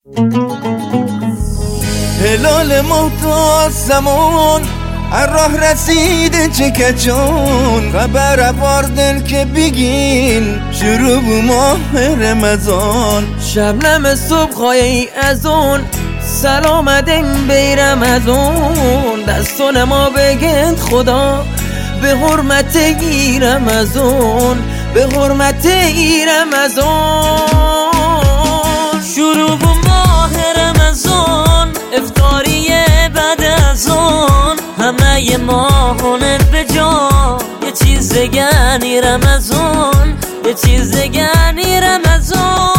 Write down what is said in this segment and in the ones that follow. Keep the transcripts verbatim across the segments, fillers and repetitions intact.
هلال محتاج زمان هر راه رسیده چه کجان خبر واردن که بگین شروع ماه رمضان شبنم صبح خواهی از اون سلامتین بی رمضان دستان ما بگند خدا به حرمت ای رمضان به حرمت ای رمضان شروع ماه رمضان افطاری بعد از اون همه ماهونه به جا یه چیز دگنی رمضان یه چیز دگنی رمضان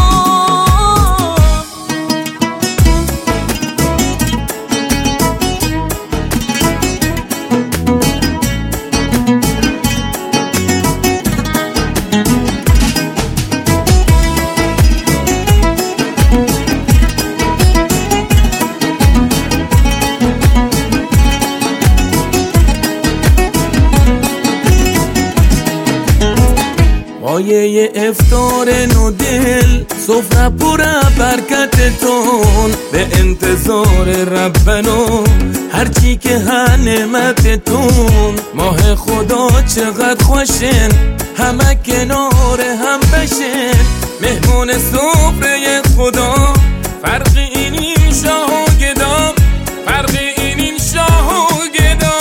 مایه افطار نو دل سفره پر برکتتون به انتظار ربنا هرچی که نعمتتون ماه خدا چقدر خوشن همه کنار هم بشن مهمون سفره خدا فرق این شاه و گدا فرق این شاه و گدا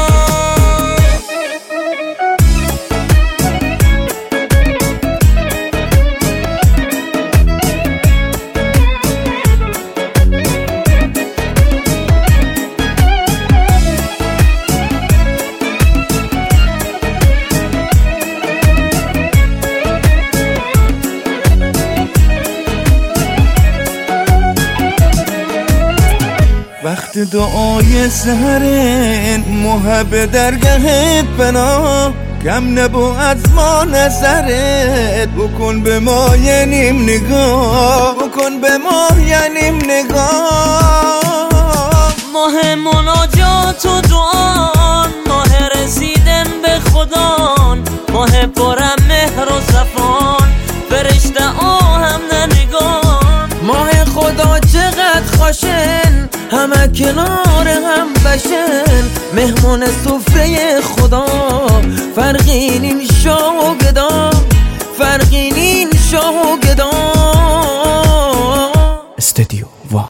وقت دعای سهرین محب درگهت بنا کم نبو از ما نظرت بکن به ما ینیم نگاه بکن به ما ینیم نگاه ماه مناجات و دعان ماه رسیدن به خدان ماه پرم مهر و صفان فرشته آهم ننگان ماه خدا چقدر خوشن همه کنار هم بشن مهمون سفره خدا فرقین این شاه